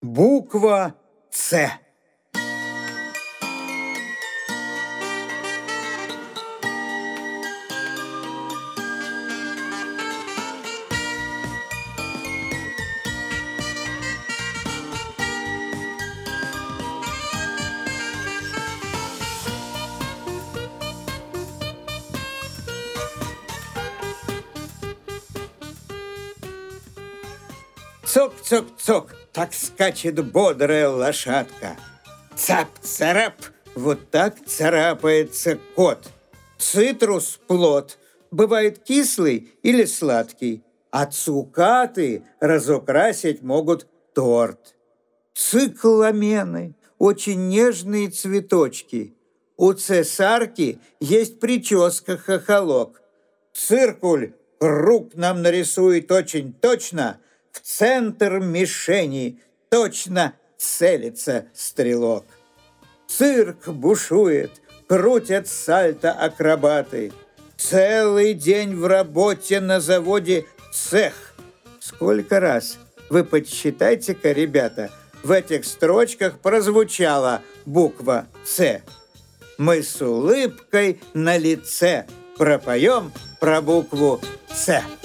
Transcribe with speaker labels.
Speaker 1: Буква «Ц». Цок-цок-цок, так скачет бодрая лошадка. Цап-царап, вот так царапается кот. Цитрус – плод, бывает кислый или сладкий, а цукаты разукрасить могут торт. Цикламены – очень нежные цветочки. У цесарки есть прическа-хохолок. Циркуль круг нам нарисует очень точно, в центр мишени точно целится стрелок. Цирк бушует, крутят сальто акробаты. Целый день в работе на заводе цех. Сколько раз, вы подсчитайте-ка, ребята, в этих строчках прозвучала буква «Ц». Мы с улыбкой на лице пропоем про букву «Ц».